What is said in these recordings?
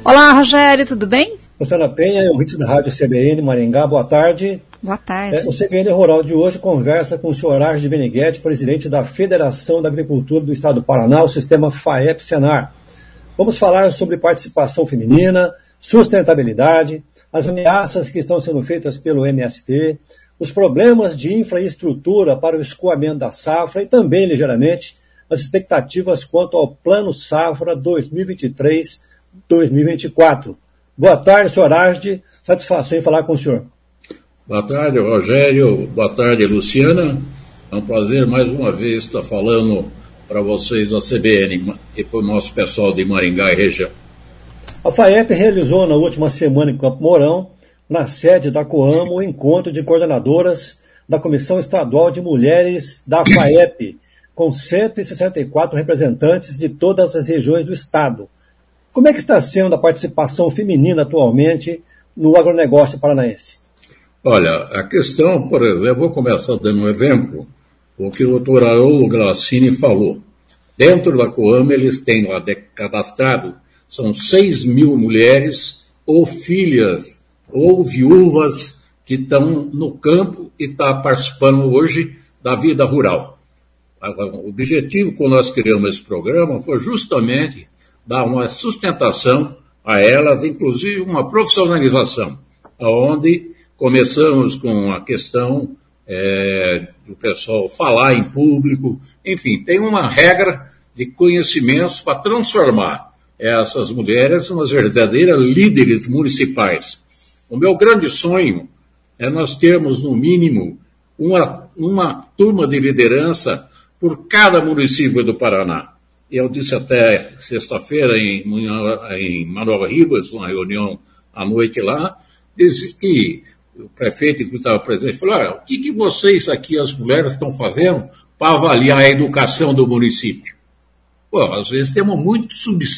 Olá, Rogério, tudo bem? Luciana Penha, ouvintes da Rádio CBN Maringá, boa tarde. Boa tarde. O CBN Rural de hoje conversa com o senhor Arge Beniguete, presidente da Federação da Agricultura do Estado do Paraná, o sistema FAEP-Senar. Vamos falar sobre participação feminina, sustentabilidade, as ameaças que estão sendo feitas pelo MST, os problemas de infraestrutura para o escoamento da safra e também, ligeiramente, as expectativas quanto ao Plano Safra 2023-2024. Boa tarde, senhor Arge. Satisfação em falar com o senhor. Boa tarde, Rogério. Boa tarde, Luciana. É um prazer mais uma vez estar falando para vocês da CBN e para o nosso pessoal de Maringá e região. A FAEP realizou na última semana em Campo Mourão, na sede da Coamo, o encontro de coordenadoras da Comissão Estadual de Mulheres da FAEP, com 164 representantes de todas as regiões do Estado. Como é que está sendo a participação feminina atualmente no agronegócio paranaense? Olha, a questão, por exemplo, vou começar dando um exemplo, o que o doutor Haroldo Grassini falou. Dentro da Coamo, eles têm lá cadastrado, são 6 mil mulheres ou filhas ou viúvas que estão no campo e estão participando hoje da vida rural. O objetivo, quando nós criamos esse programa, foi justamente dar uma sustentação a elas, inclusive uma profissionalização, onde começamos com a questão do pessoal falar em público, enfim, tem uma regra de conhecimentos para transformar essas mulheres nas verdadeiras líderes municipais. O meu grande sonho é nós termos, no mínimo, uma turma de liderança por cada município do Paraná. Eu disse até sexta-feira em Manuel Ribas, uma reunião à noite lá, disse que o prefeito que estava presente falou, o que vocês aqui, as mulheres, estão fazendo para avaliar a educação do município? Pô, às vezes temos muito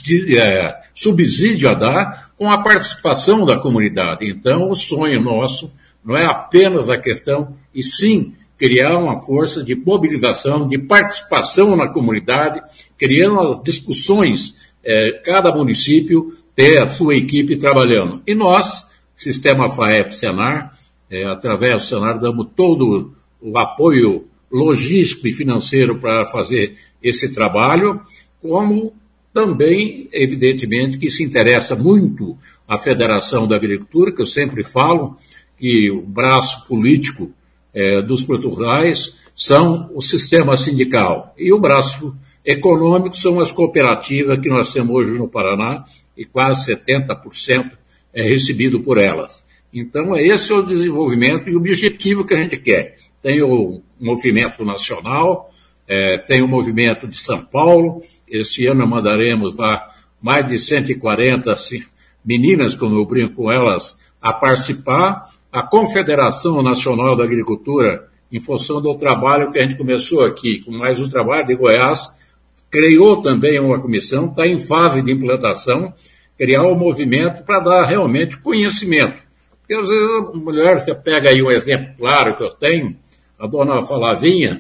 subsídio a dar com a participação da comunidade. Então, o sonho nosso não é apenas a questão, e sim criar uma força de mobilização, de participação na comunidade, criando discussões, cada município ter a sua equipe trabalhando. E nós, Sistema FAEP-Senar, através do Senar, damos todo o apoio logístico e financeiro para fazer esse trabalho, como também, evidentemente, que se interessa muito a Federação da Agricultura, que eu sempre falo, que o braço político dos produtores são o sistema sindical. E o braço econômico são as cooperativas que nós temos hoje no Paraná, e quase 70% é recebido por elas. Então, esse é o desenvolvimento e o objetivo que a gente quer. Tem o movimento nacional, tem o movimento de São Paulo. Esse ano mandaremos lá mais de 140 meninas, como eu brinco com elas, a participar. A Confederação Nacional da Agricultura, em função do trabalho que a gente começou aqui, com mais o trabalho de Goiás, criou também uma comissão, está em fase de implantação, criar um movimento para dar realmente conhecimento. Porque às vezes a mulher, você pega aí um exemplo claro que eu tenho, a dona Flavinha,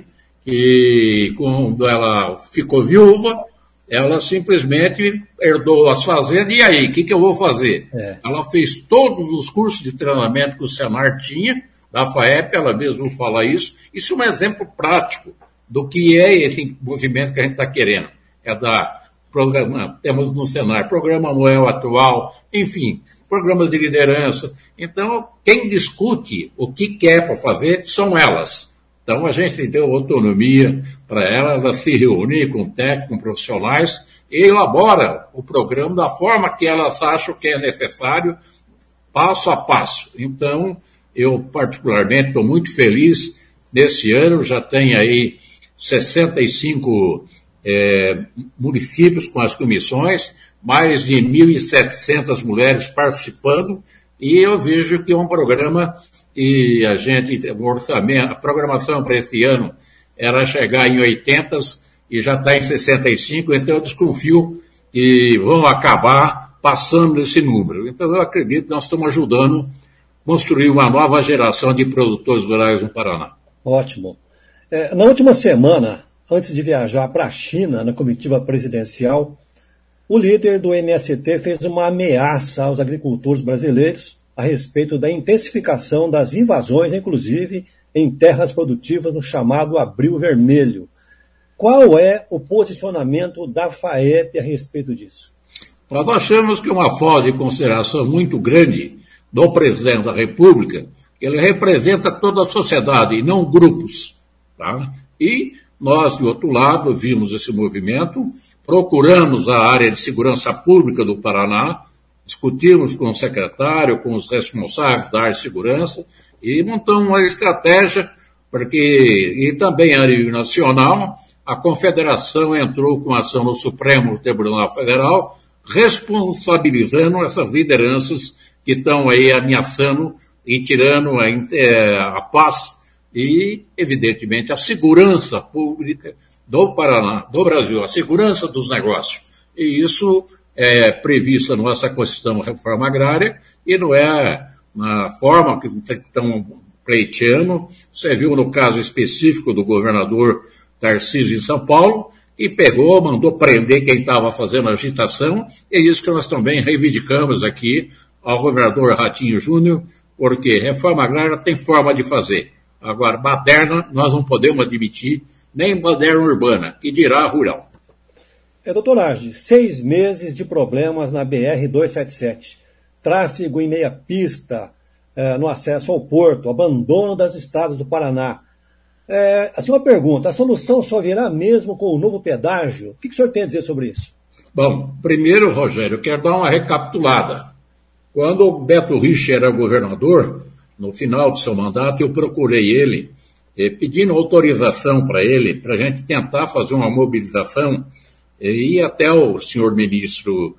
que quando ela ficou viúva, ela simplesmente herdou as fazendas, e aí, o que eu vou fazer? Ela fez todos os cursos de treinamento que o Senar tinha, da FAEP, ela mesma fala isso. Isso é um exemplo prático do que é esse movimento que a gente está querendo. Temos no Senar, programa anual atual, enfim, programas de liderança. Então, quem discute o que quer para fazer são elas. Então, a gente deu autonomia para elas se reunir com técnicos, com profissionais, e elabora o programa da forma que elas acham que é necessário, passo a passo. Então, eu particularmente estou muito feliz. Nesse ano já tem aí 65 municípios com as comissões, mais de 1.700 mulheres participando, e eu vejo que é um programa que o orçamento, a programação para esse ano era chegar em 80 e já está em 65, então eu desconfio que vão acabar passando desse número. Então eu acredito que nós estamos ajudando a construir uma nova geração de produtores rurais no Paraná. Ótimo. Na última semana, antes de viajar para a China, na comitiva presidencial, O líder do MST fez uma ameaça aos agricultores brasileiros a respeito da intensificação das invasões, inclusive em terras produtivas no chamado Abril Vermelho. Qual é o posicionamento da FAEP a respeito disso? Nós achamos que uma falta de consideração muito grande do presidente da República, que ele representa toda a sociedade e não grupos. Tá? E nós, de outro lado, vimos esse movimento, procuramos a área de segurança pública do Paraná, discutimos com o secretário, com os responsáveis da área de segurança e montamos uma estratégia, e também a nível nacional, a Confederação entrou com ação no Supremo Tribunal Federal, responsabilizando essas lideranças que estão aí ameaçando e tirando a paz e, evidentemente, a segurança pública do Paraná, do Brasil, a segurança dos negócios. E isso é previsto na nossa Constituição, reforma agrária, e não é na forma que estão pleiteando. Você viu no caso específico do governador Tarcísio em São Paulo, e pegou, mandou prender quem estava fazendo agitação, e é isso que nós também reivindicamos aqui ao governador Ratinho Júnior, porque reforma agrária tem forma de fazer. Agora, baderna, nós não podemos admitir, nem baderna urbana, que dirá rural. Doutor Arge, 6 meses de problemas na BR-277, tráfego em meia pista no acesso ao porto, abandono das estradas do Paraná. Assim, uma pergunta, a solução só virá mesmo com o novo pedágio? O que o senhor tem a dizer sobre isso? Bom, primeiro, Rogério, eu quero dar uma recapitulada. Quando o Beto Richa era governador, no final do seu mandato, eu procurei ele, pedindo autorização para ele, para a gente tentar fazer uma mobilização, e ir até o senhor ministro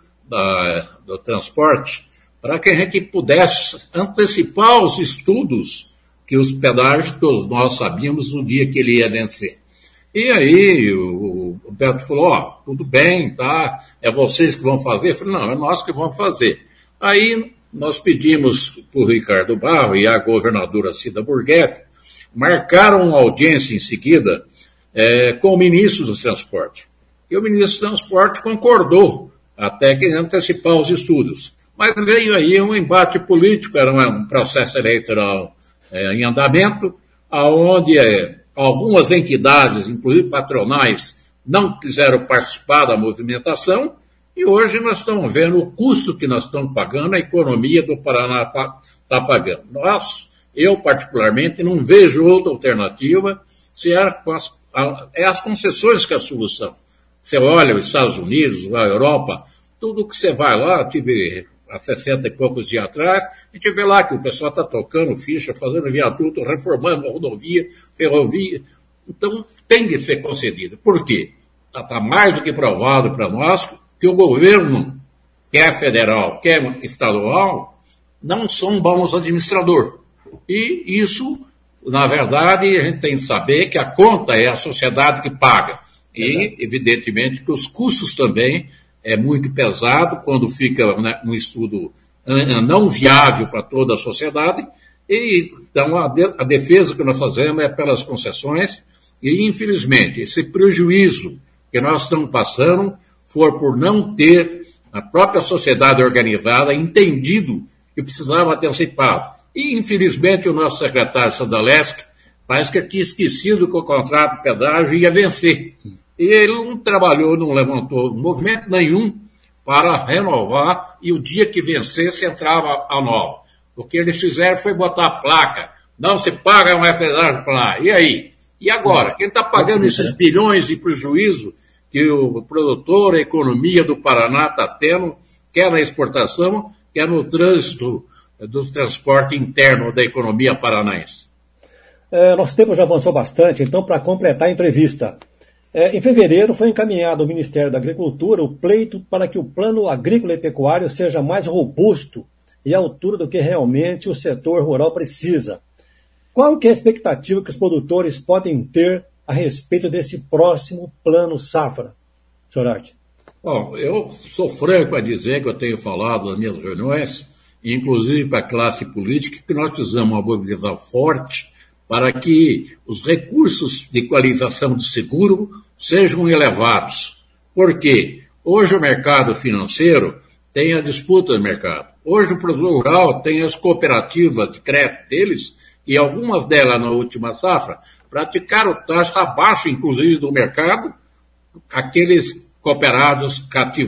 do Transporte, para que a gente pudesse antecipar os estudos que os pedágios todos nós sabíamos no dia que ele ia vencer. E aí o Beto falou, tudo bem, tá, é vocês que vão fazer? Eu falei, não, é nós que vamos fazer. Aí nós pedimos para o Ricardo Barro e a governadora Cida Borghetti, marcaram uma audiência em seguida com o ministro do Transporte. E o ministro do Transporte concordou até que antecipar os estudos. Mas veio aí um embate político, era um processo eleitoral em andamento, onde algumas entidades, inclusive patronais, não quiseram participar da movimentação, e hoje nós estamos vendo o custo que nós estamos pagando, a economia do Paraná está pagando. Eu particularmente não vejo outra alternativa, se as concessões que é a solução. Você olha os Estados Unidos, a Europa, tudo que você vai lá, tive há 60 e poucos dias atrás, a gente vê lá que o pessoal está tocando ficha, fazendo viaduto, reformando a rodovia, ferrovia. Então, tem de ser concedido. Por quê? Está mais do que provado para nós que o governo, quer federal, quer estadual, não são bons administradores. E isso, na verdade, a gente tem que saber que a conta é a sociedade que paga. E, evidentemente, que os custos também é muito pesado quando fica um estudo não viável para toda a sociedade. E, então, a defesa que nós fazemos é pelas concessões. E, infelizmente, esse prejuízo que nós estamos passando for por não ter a própria sociedade organizada entendido que precisava ter antecipado. E, infelizmente, o nosso secretário Sadaleschi parece que tinha esquecido que o contrato de pedágio ia vencer. E ele não trabalhou, não levantou movimento nenhum para renovar, e o dia que vencesse entrava a nova. O que eles fizeram foi botar a placa. Não se paga mais pedágio para lá. E aí? E agora? Quem está pagando esses bilhões de prejuízo que o produtor, a economia do Paraná está tendo, quer na exportação, quer no trânsito do transporte interno da economia paranaense? Nosso tempo já avançou bastante, então, para completar a entrevista. Em fevereiro, foi encaminhado ao Ministério da Agricultura o pleito para que o plano agrícola e pecuário seja mais robusto e à altura do que realmente o setor rural precisa. Qual que é a expectativa que os produtores podem ter a respeito desse próximo plano safra, senhor Arge? Bom, eu sou franco a dizer que eu tenho falado nas minhas reuniões, inclusive para a classe política, que nós precisamos uma mobilização forte para que os recursos de equalização de seguro sejam elevados. Por quê? Hoje o mercado financeiro tem a disputa de mercado. Hoje o produtor rural tem as cooperativas de crédito deles, e algumas delas na última safra praticaram taxa abaixo, inclusive, do mercado, aqueles cooperados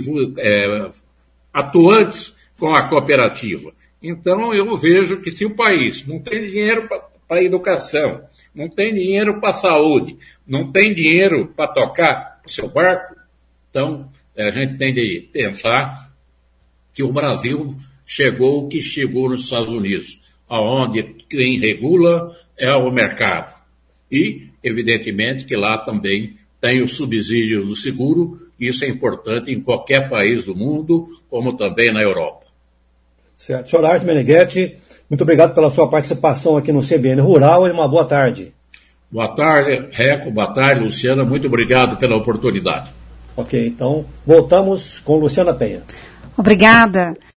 atuantes com a cooperativa. Então, eu vejo que se o país não tem dinheiro para a educação, não tem dinheiro para a saúde, não tem dinheiro para tocar o seu barco, então a gente tem de pensar que o Brasil chegou o que chegou nos Estados Unidos, onde quem regula é o mercado. E, evidentemente, que lá também tem o subsídio do seguro. Isso é importante em qualquer país do mundo, como também na Europa. Certo. Senhor Arte Meneghetti, muito obrigado pela sua participação aqui no CBN Rural e uma boa tarde. Boa tarde, Reco. Boa tarde, Luciana. Muito obrigado pela oportunidade. Ok, então voltamos com Luciana Penha. Obrigada.